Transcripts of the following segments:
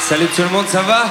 Salut tout le monde, ça va?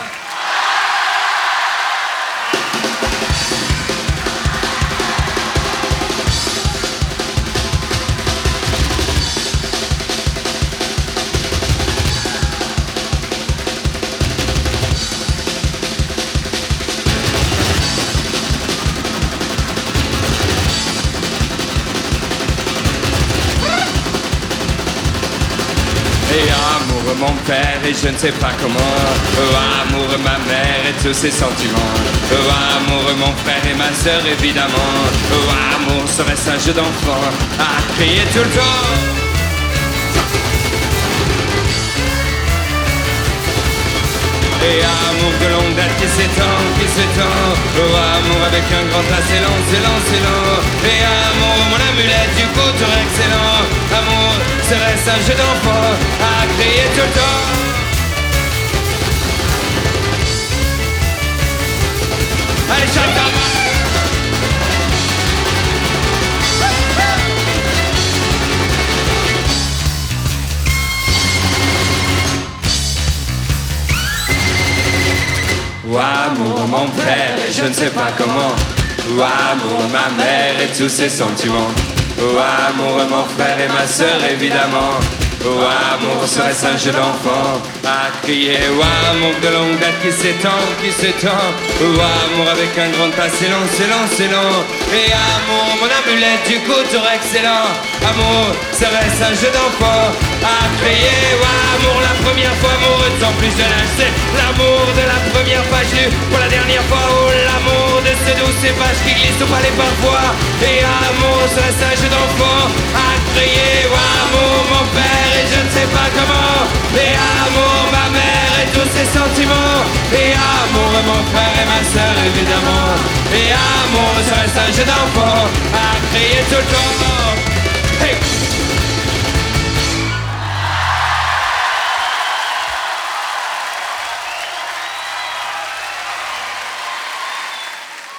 Et amoureux mon père et je ne sais pas comment. Amoureux ma mère et tous ses sentiments. Amoureux mon frère et ma sœur évidemment. Amour serait-ce un jeu d'enfant à crier tout le temps. Et amour de longue date qui s'étend, qui s'étend. Amour avec un grand A, c'est lent, c'est lent, c'est lent. Et amour, mon amulette du couture excellent. Amour, serait-ce un jeu d'enfant à crier tout le temps. Allez, chante. Amour mon père et je ne sais pas comment. Amour ma mère et tous ses sentiments. Amour mon frère et ma sœur évidemment. Amour serait-ce un jeu d'enfant à crier. Amour de longue date qui s'étend, qui s'étend. Amour avec un grand A, c'est lent, c'est lent, c'est lent. Et amour, mon amulette du couture excellent. Amour serait-ce un jeu d'enfant à crier. Amour la première fois amoureux sans plus de l'âge. C'est l'amour de la première page lue pour la dernière fois. Oh l'amour de ces douces pages qui glissent au palais parfois. Et amour serait-ce un jeu d'enfant à crier. Amour mon père et je ne sais pas comment. Et amour ma mère et tous ses sentiments. Et amour mon frère et ma sœur évidemment. Et amour serait-ce un jeu d'enfant à crier tout le temps.